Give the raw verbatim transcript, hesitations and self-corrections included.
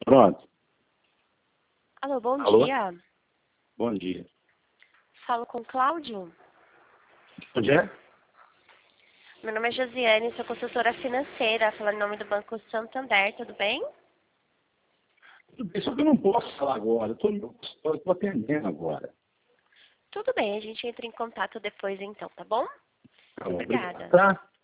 Pronto. Alô, bom Alô? dia. Bom dia. Falo com o Cláudio. Onde é? Meu nome é Josiane, sou consultora financeira, falando em nome do Banco Santander, tudo bem? Tudo bem, só que eu não posso falar agora. Eu estou no meu consultório, estou atendendo agora. Tudo bem, a gente entra em contato depois então, tá bom? Tá bom, Obrigada. obrigado, tá?